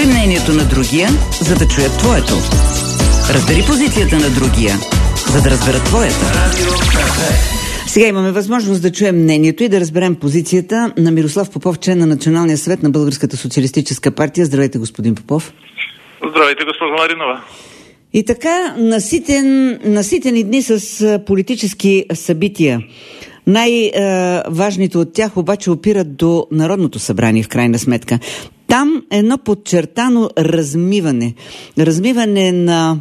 Чуй мнението на другия, за да чуят твоето. Разбери позицията на другия, за да разберат твоята. Сега имаме възможност да чуем мнението и да разберем позицията на Мирослав Попов, член на Националния съвет на Българската социалистическа партия. Здравейте, господин Попов. Здравейте, госпожо Маринова. И така, наситени дни с политически събития. Най-важните от тях обаче опират до Народното събрание, в крайна сметка. Там едно подчертано размиване на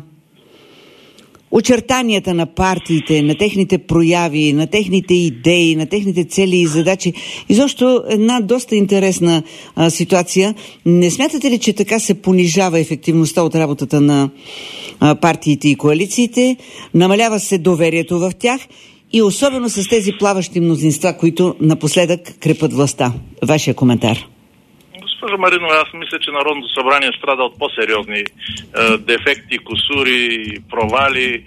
очертанията на партиите, на техните прояви, на техните идеи, на техните цели и задачи. Изобщо една доста интересна ситуация. Не смятате ли, че така се понижава ефективността от работата на партиите и коалициите? Намалява се доверието в тях и особено с тези плаващи мнозинства, които напоследък крепат властта. Вашия коментар. Госпожо Маринова, аз мисля, че Народното събрание страда от по-сериозни дефекти, кусури, провали.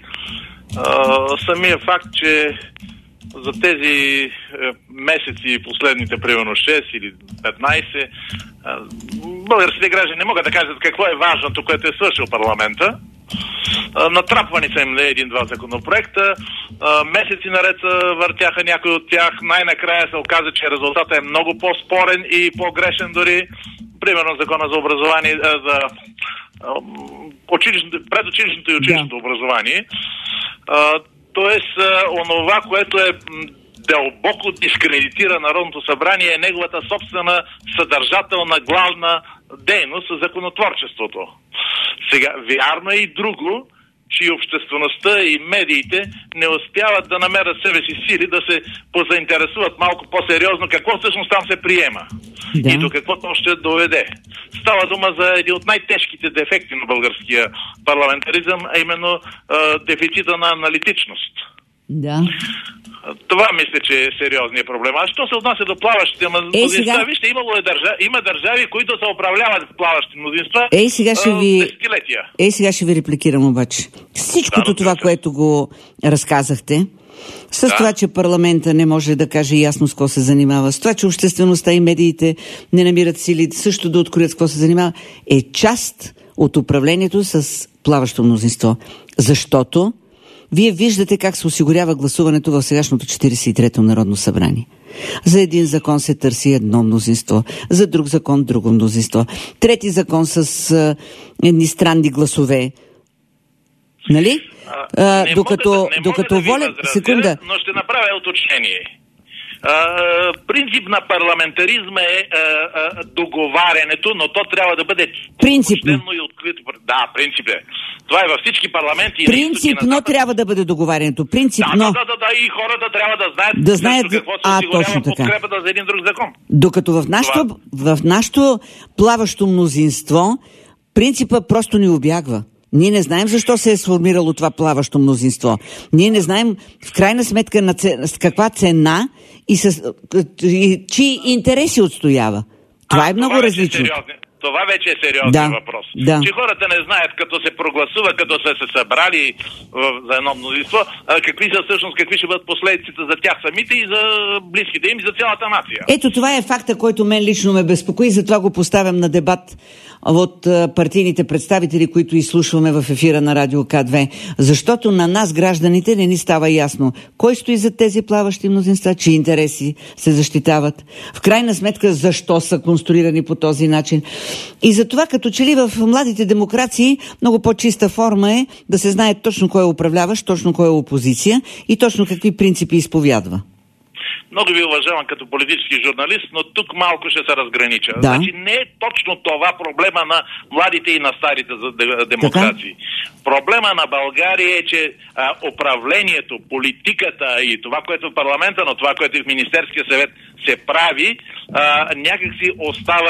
Самия факт, че за тези месеци, последните примерно 6 или 15, българските граждани не могат да кажат какво е важното, което е свършил парламента. Натрапвани са им един-два законопроекта, месеци наред въртяха някои от тях, най-накрая се оказа, че резултатът е много по-спорен и по-грешен дори. Примерно закона за образование, за предучилищното и училищното образование. Тоест, онова, което е дълбоко дискредитира Народното събрание, е неговата собствена съдържателна главна дейност, законотворчеството. Сега, вярно е и друго, че и обществеността и медиите не успяват да намерят себе си сили да се позаинтересуват малко по-сериозно какво всъщност там се приема и до какво то ще доведе. Става дума за един от най-тежките дефекти на българския парламентаризъм, а именно дефицита на аналитичност. Да. Това мисля, че е сериозният проблем. А що се отнася до плаващите мнозинства? Вижте, има държави, които се управляват плаващи мнозинства десетилетия. Сега ще ви репликирам обаче. Всичкото това, което го разказахте, с това, че парламента не може да каже ясно с какво се занимава, с това, че обществеността и медиите не намират сили също да откроят с какво се занимава, е част от управлението с плаващо мнозинство. Защото вие виждате как се осигурява гласуването в сегашното 43-то Народно събрание. За един закон се търси едно мнозинство, за друг закон друго мнозинство, трети закон с едни странни гласове. Нали? Докато воля... Секунда. Но ще направя уточнение. Принцип на парламентаризма е договарянето, но то трябва да бъде принципно и открито. Да, принцип е. Това е във всички парламенти. Принципно трябва да бъде договарянето. Принципно. Да, и хората трябва да знаят какво се осигурява подкрепата за един друг закон. Докато в нашото плаващо мнозинство принципа просто ни убягва. Ние не знаем защо се е сформирало това плаващо мнозинство. Ние не знаем в крайна сметка с каква цена и чии интереси отстоява. Това е много различно. Това вече е сериозен въпрос. Да. Че хората не знаят, като се прогласува, като са се събрали за едно мнозинство, какви ще бъдат последиците за тях самите и за близките им и за цялата нация. Ето това е факта, който мен лично ме безпокои, затова го поставям на дебат от партийните представители, които изслушваме в ефира на Радио К2. Защото на нас, гражданите, не ни става ясно кой стои за тези плаващи мнозинства, чии интереси се защитават. В крайна сметка, защо са конструирани по този начин. И затова, като че ли в младите демокрации, много по-чиста форма е да се знае точно кой е управляващ, точно кой е опозиция и точно какви принципи изповядва. Много ви уважавам като политически журналист, но тук малко ще се разгранича. Да. Значи не е точно това проблема на младите и на старите демокрации. Така? Проблема на България е, че управлението, политиката и това, което в парламента, но това, което и в Министерския съвет се прави, някакси остава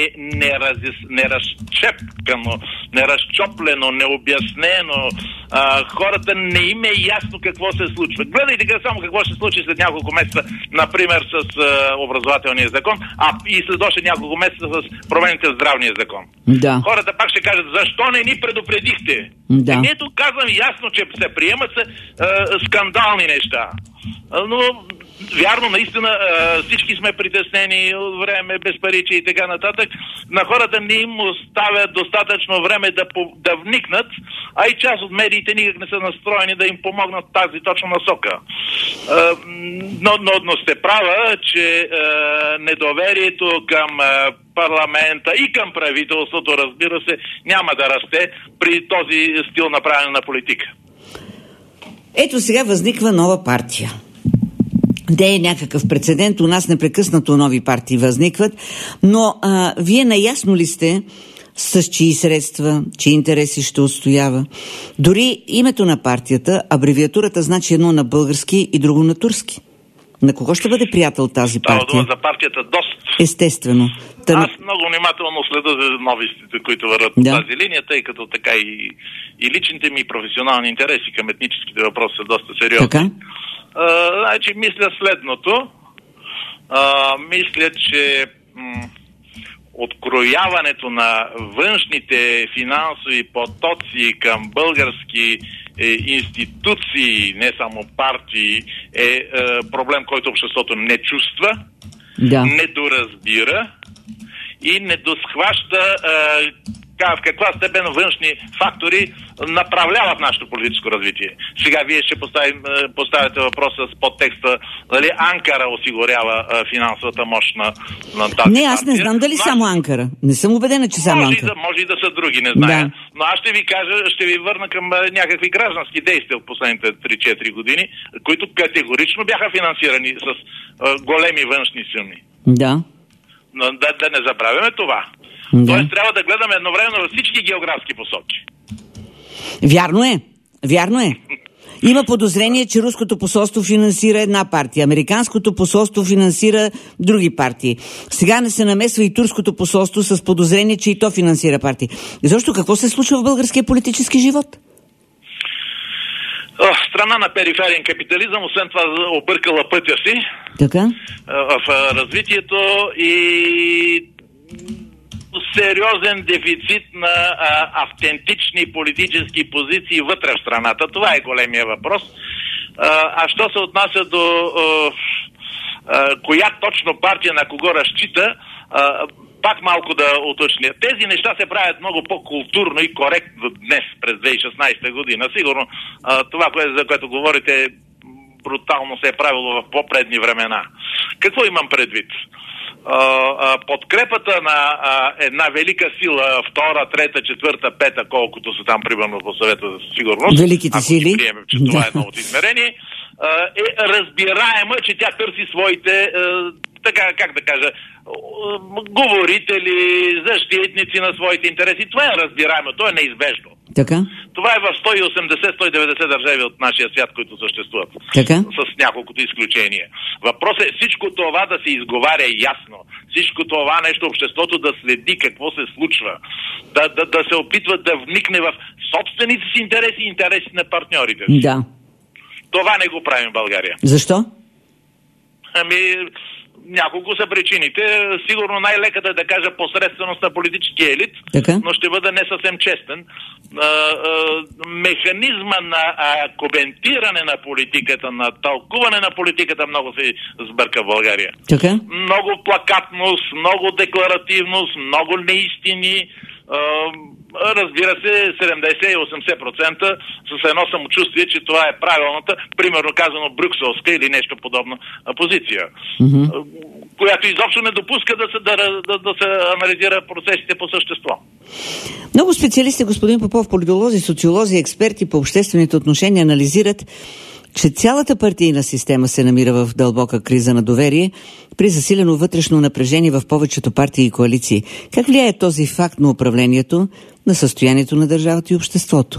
неразчепкано, неразчоплено, необяснено. Хората не им е ясно какво се случва. Гледайте само какво ще случи след няколко месеца, например с образователния закон, и след още няколко месеца с промените в здравния закон. Да. Хората пак ще кажат, защо не ни предупредихте? Да. И ето казвам ясно, че се приемат скандални неща. Но Вярно, наистина всички сме притеснени от време, безпаричие и така нататък. На хората не им оставя достатъчно време да вникнат, а и част от медиите никак не са настроени да им помогнат тази точна насока. Но сте права, че недоверието към парламента и към правителството, разбира се, няма да расте при този стил на правене на политика. Ето сега възниква нова партия. Де е някакъв прецедент, у нас непрекъснато нови партии възникват, но вие наясно ли сте с чии средства, чии интереси ще отстоява? Дори името на партията, абревиатурата значи едно на български и друго на турски. На кого ще бъде приятел тази партия? Става дума за партията ДОСТ. Естествено. Аз много внимателно следа за новостите, които върват по тази линия, тъй като така и личните ми професионални интереси към етническите въпроси са доста сериозни. Така? Значи, мисля следното. Мисля, че открояването на външните финансови потоци към български институции, не само партии, е проблем, който обществото не чувства, не доразбира и не досхваща в каква степен външни фактори направляват нашето политическо развитие. Сега вие ще поставяте въпроса с подтекста дали Анкара осигурява финансовата мощ на тази партия. Аз не знам дали само Анкара. Не съм убедена, че само Анкара. Може и да са други, не зная. Да. Но аз ще ви кажа, ще ви върна към някакви граждански действия от последните 3-4 години, които категорично бяха финансирани с големи външни суми. Да. Но да не забравяме това. Тоест трябва да гледаме едновременно във всички географски посоки. Вярно е. Има подозрение, че руското посолство финансира една партия, американското посолство финансира други партии. Сега не се намесва и турското посолство с подозрение, че и то финансира партии. Защо? Какво се случва в българския политически живот? Страна на периферен капитализъм, освен това объркала пътя си в развитието и сериозен дефицит на автентични политически позиции вътре в страната. Това е големия въпрос. А що се отнася до коя точно партия на кого разчита, пак малко да уточня. Тези неща се правят много по-културно и коректно днес, през 2016 година. Сигурно това, за което говорите, брутално се е правило в по-предни времена. Какво имам предвид? Подкрепата на една велика сила, втора, трета, четвърта, пета, колкото са там примерно по съвета за сигурност, великите сили, ако приемем, че това е едно от измерение, е разбираема, че тя търси своите, говорители, защитници на своите интереси. Това е разбираемо, то е неизбежно. Така? Това е в 180-190 държави от нашия свят, които съществуват. Така? С няколкото изключения. Въпросът е всичко това да се изговаря ясно. Всичко това нещо обществото да следи какво се случва. Да се опитва да вникне в собствените си интереси и интереси на партньорите си. Да. Това не го правим в България. Защо? Няколко са причините. Сигурно най-леката да кажа посредственост на политическия елит, но ще бъда не съвсем честен. Механизма на коментиране на политиката, на тълкуване на политиката много се сбърка в България. Така? Много плакатност, много декларативност, много неистини. Разбира се, 70-80% с едно самочувствие, че това е правилната, примерно казано брюкселска или нещо подобна позиция, която изобщо не допуска да се анализира процесите по същество. Много специалисти, господин Попов, политолози, социолози, експерти по обществените отношения анализират, че цялата партийна система се намира в дълбока криза на доверие при засилено вътрешно напрежение в повечето партии и коалиции. Как влияе този факт на управлението на състоянието на държавата и обществото?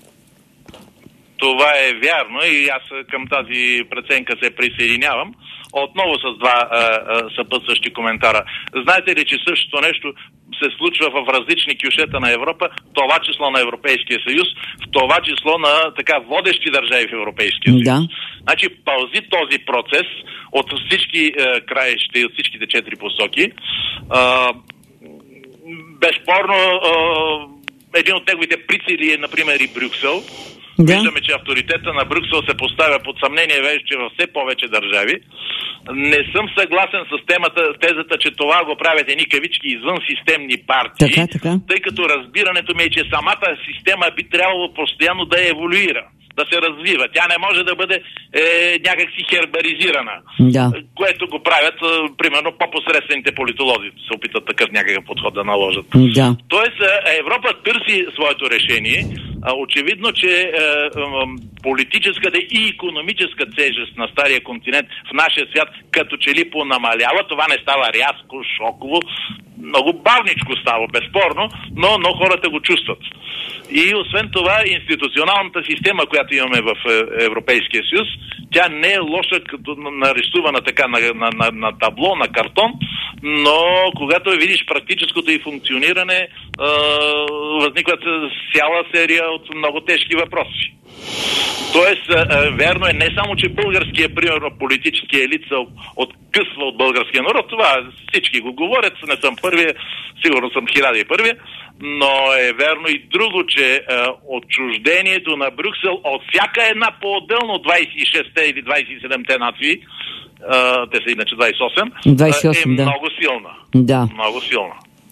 Това е вярно и аз към тази преценка се присъединявам. Отново с два съпътстващи коментара. Знаете ли, че същото нещо се случва в различни кюшета на Европа, в това число на Европейския съюз, в това число на така водещи държави в Европейския съюз. Да. Значи пълзи този процес от всички краища и от всичките 4 посоки. Безспорно един от неговите прицели е, например, и Брюксел. Да. Виждаме, че авторитета на Брюксел се поставя под съмнение вече във все повече държави. Не съм съгласен с тезата, че това го правят едни кавички извън системни партии, така. Тъй като разбирането ми е, че самата система би трябвало постоянно да еволюира, да се развива. Тя не може да бъде някак си хербаризирана, което го правят, примерно, по-посредствените политолози, се опитат такъв някакъв подход да наложат. Да. Тоест, Европа търси своето решение. Очевидно, че политическата и икономическа тежест на стария континент в нашия свят като че ли понамалява. Това не става рязко, шоково, много бавничко става, безспорно, но хората го чувстват. И освен това, институционалната система, която имаме в Европейския съюз, тя не е лоша като нарисувана така на табло, на картон, но когато видиш практическото и функциониране, възникват цяла серия от много тежки въпроси. Тоест, верно е не само, че българския, примерно, политически елит се откъсва от българския народ, това всички го говорят, не съм първия, сигурно съм 1001, но е верно и друго, че отчуждението на Брюксел от всяка една по-отделно 26-те или 27-те нации, те са иначе 28, е много силна. Да. Много силна.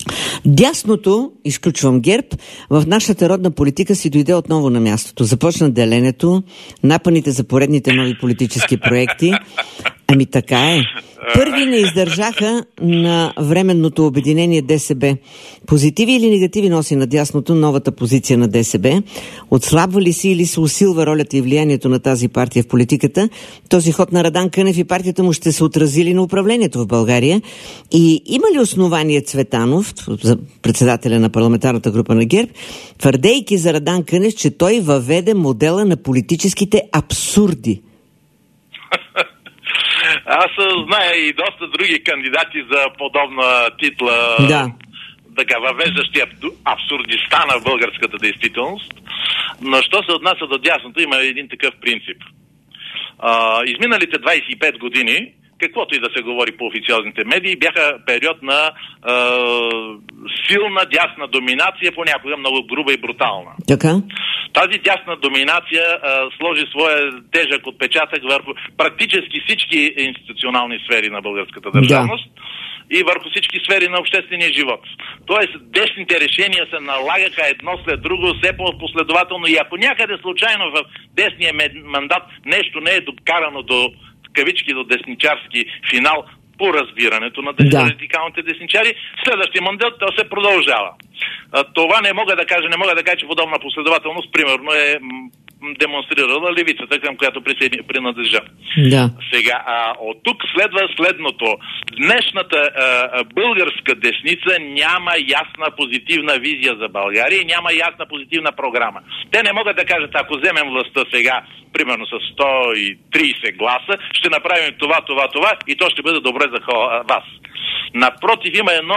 Дясното, изключвам ГЕРБ, в нашата родна политика си дойде отново на мястото. Започна деленето, напъните за поредните нови политически проекти. Ами така е. Първи не издържаха на временното обединение ДСБ. Позитиви или негативи носи на дясното новата позиция на ДСБ? Отслабва ли си или се усилва ролята и влиянието на тази партия в политиката? Този ход на Радан Кънев и партията му ще се отразили на управлението в България? И има ли основание Цветанов, председателя на парламентарната група на ГЕРБ, твърдейки за Радан Кънев, че той въведе модела на политическите абсурди? Аз зная и доста други кандидати за подобна титла, така, въвеждащи абсурдистана в българската действителност. Но що се отнася до дясното, има един такъв принцип. Изминалите 25 години, каквото и да се говори по официозните медии, бяха период на силна дясна доминация, понякога много груба и брутална. Така? Тази дясна доминация сложи своя тежък отпечатък върху практически всички институционални сфери на българската държавност и върху всички сфери на обществения живот. Тоест, десните решения се налагаха едно след друго, все по-последователно, и ако някъде случайно в десния мандат нещо не е докарано до кавички до десничарски финал по разбирането на радикалните десничари, следващия мандат то се продължава. Това не мога да кажа, че подобна последователност, примерно, е демонстрирала левицата, към която принадлежа. Да. Сега, от тук следва следното. Днешната българска десница няма ясна позитивна визия за България и няма ясна позитивна програма. Те не могат да кажат, ако вземем властта сега, примерно с 130 гласа, ще направим това и то ще бъде добре за вас. Напротив, има едно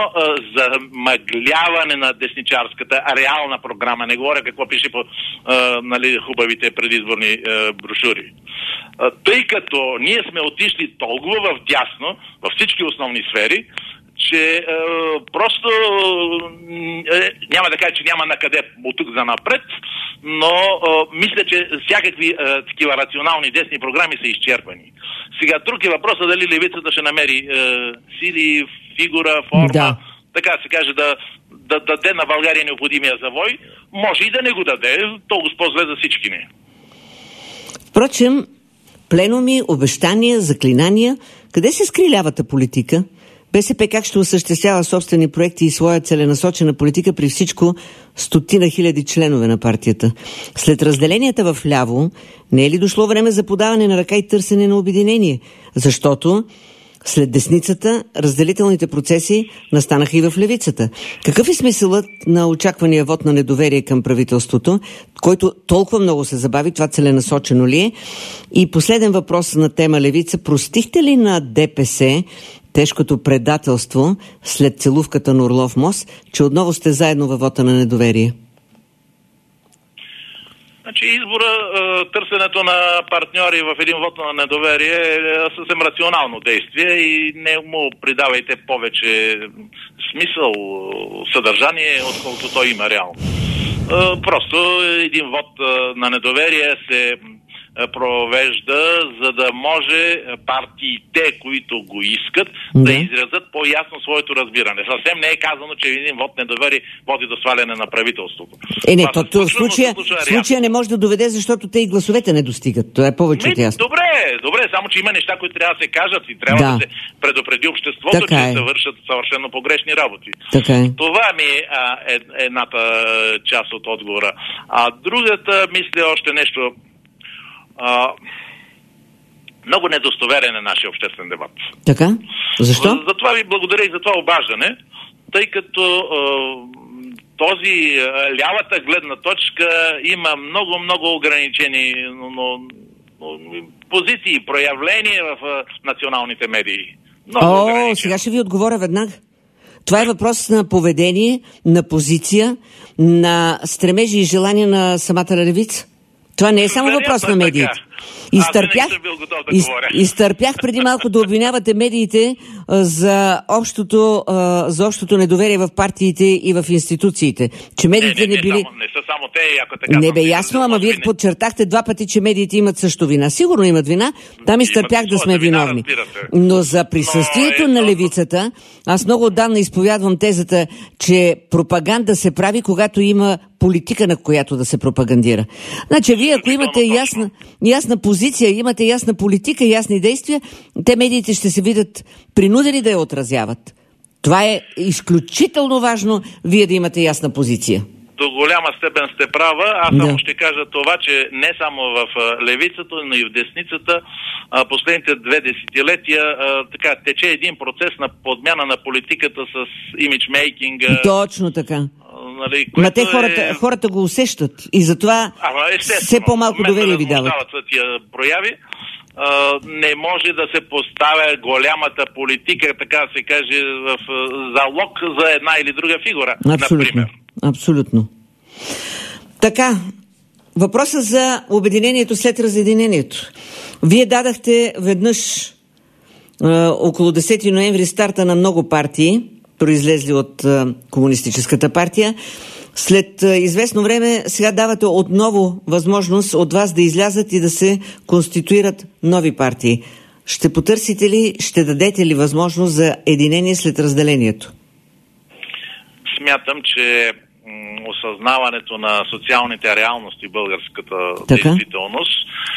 замъгляване на десничарската реална програма. Не говоря какво пише по хубавите предизборни брошури. Тъй като ние сме отишли толкова в дясно, във всички основни сфери, че просто няма да кажа, че няма накъде от тук за напред, но мисля, че всякакви такива рационални десни програми са изчерпани. Сега друг е въпросът дали левицата ще намери сили, фигура, форма, така се каже, да даде на България необходимия завой. Може и да не го даде, толкова по-зле за всички не. Впрочем, пленуми, обещания, заклинания, къде се скри лявата политика? БСП как ще осъществява собствени проекти и своя целенасочена политика при всичко 100 хиляди членове на партията? След разделенията в ляво, не е ли дошло време за подаване на ръка и търсене на обединение? Защото след десницата разделителните процеси настанаха и в левицата. Какъв е смисълът на очаквания вод на недоверие към правителството, който толкова много се забави? Това целенасочено ли е? И последен въпрос на тема левица. Простихте ли на ДПС тежкото предателство след целувката на Орлов мост, че отново сте заедно във вота на недоверие? Значи избора, търсенето на партньори в един вод на недоверие е съвсем рационално действие и не му придавайте повече смисъл, съдържание, отколкото той има реално. Просто един вод на недоверие се провежда, за да може партиите, които го искат, да изразят по-ясно своето разбиране. Съвсем не е казано, че един вод недоверие води до сваляне на правителството. В случая не може да доведе, защото те и гласовете не достигат. Това е повече от ясно. Добре, само че има неща, които трябва да се кажат и трябва да се предупреди обществото, че се вършат съвършено погрешни работи. Това ми е едната част от отговора. А другата, мисля още нещо. Много недостоверен е нашия обществен дебат. Така? Защо? Затова ви благодаря и за това обаждане, тъй като този лявата гледна точка има много ограничени позиции и проявления в националните медии. Сега ще ви отговоря веднага. Това е въпрос на поведение, на позиция, на стремежи и желания на самата левица. Това не е само въпрос на медиите. Изтърпях преди малко да обвинявате медиите за общото недоверие в партиите и в институциите. Че медиите не били... Не са само те, ако така... Не бе ясно, ама вие подчертахте 2 пъти, че медиите имат също вина. Сигурно имат вина, там изтърпях да сме виновни. Но за присъствието на левицата, аз много отдавна изповядвам тезата, че пропаганда се прави, когато има политика, на която да се пропагандира. Значи, вие ако имате ясна позиция, имате ясна политика, ясни действия, те медиите ще се видят принудени да я отразяват. Това е изключително важно, вие да имате ясна позиция. До голяма степен сте права. Аз само ще кажа това, че не само в левицата, но и в десницата последните 2 десетилетия така тече един процес на подмяна на политиката с имиджмейкинга. Точно така. Ма те хората го усещат и затова все по-малко доверие ви дават. Тия прояви. Не може да се поставя голямата политика, така да се каже, в залог за една или друга фигура, например. Абсолютно. Така, въпросът за обединението след разединението. Вие дадахте веднъж около 10 ноември старта на много партии, произлезли от Комунистическата партия. След известно време сега давате отново възможност от вас да излязат и да се конституират нови партии. Ще потърсите ли, ще дадете ли възможност за единение след разделението? Смятам, че осъзнаването на социалните реалности в българската действителност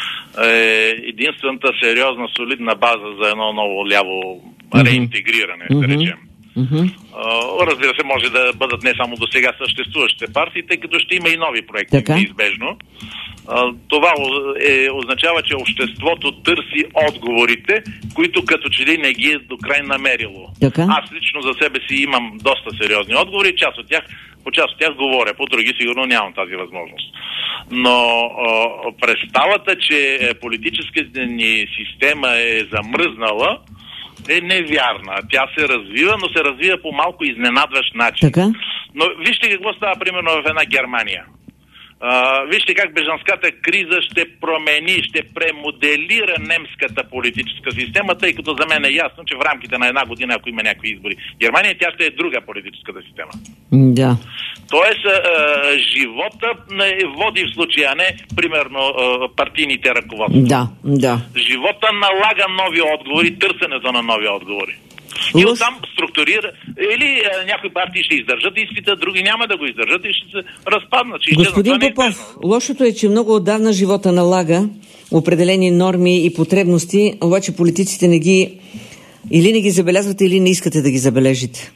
е единствената сериозна, солидна база за едно ново ляво реинтегриране, да речем. Разбира се, може да бъдат не само до сега съществуващите партии, тъй като ще има и нови проекти, неизбежно. Това означава, че обществото търси отговорите, които като че ли не ги е до край намерило. Аз лично за себе си имам доста сериозни отговори, по част от тях говоря, по други сигурно нямам тази възможност. Но представата, че политическата ни система е замръзнала, е невярна. Тя се развива, но се развива по малко изненадващ начин. Но вижте какво става примерно в една Германия. Вижте как бежанската криза ще промени, ще премоделира немската политическа система, тъй като за мен е ясно, че в рамките на една година, ако има някакви избори в Германия, тя ще е друга политическата система. Да. Тоест, живота води в случая, а не, примерно, партийните ръководства. Да. Живота налага нови отговори, търсенето на нови отговори. И оттам структурира. Или някои партии ще издържат изпита, други няма да го издържат и ще се разпаднат. Господин Попов, лошото е, че много отдавна живота налага определени норми и потребности, обаче политиците или не ги забелязвате, или не искате да ги забележите.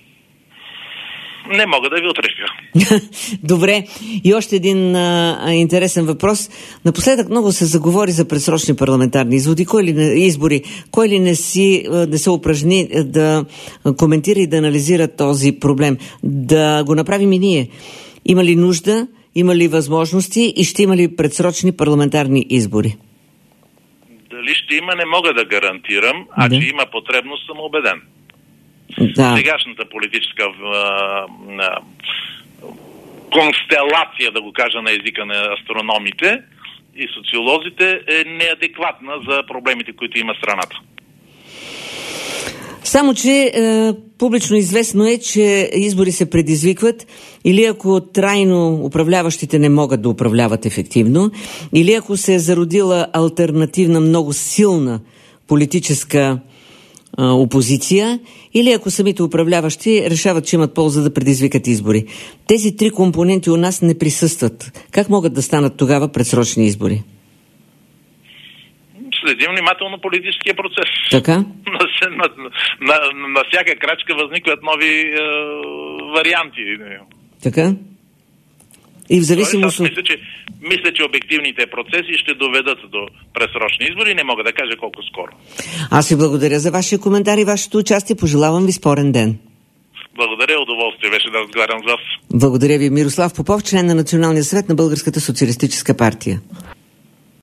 Не мога да ви отрежа. Добре. И още един интересен въпрос. Напоследък много се заговори за предсрочни парламентарни избори. Кой ли не се упражни да коментира и да анализира този проблем? Да го направим и ние. Има ли нужда, има ли възможности и ще има ли предсрочни парламентарни избори? Дали ще има, не мога да гарантирам, че има потребност, съм убеден. Сегашната политическа констелация, да го кажа на езика на астрономите и социолозите, е неадекватна за проблемите, които има страната. Само, че публично известно е, че избори се предизвикват или ако трайно управляващите не могат да управляват ефективно, или ако се е зародила алтернативна много силна политическа опозиция, или ако самите управляващи решават, че имат полза да предизвикат избори. Тези три компоненти у нас не присъстват. Как могат да станат тогава предсрочни избори? Следим внимателно политическия процес. Така? На всяка крачка възникват нови варианти. Така? И в зависимост от... Мисля, че обективните процеси ще доведат до предсрочни избори. Не мога да кажа колко скоро. Аз ви благодаря за вашия коментар и вашето участие. Пожелавам ви спорен ден. Благодаря, удоволствие беше да разговарям с вас. Благодаря ви, Мирослав Попов, член на Националния съвет на Българската социалистическа партия.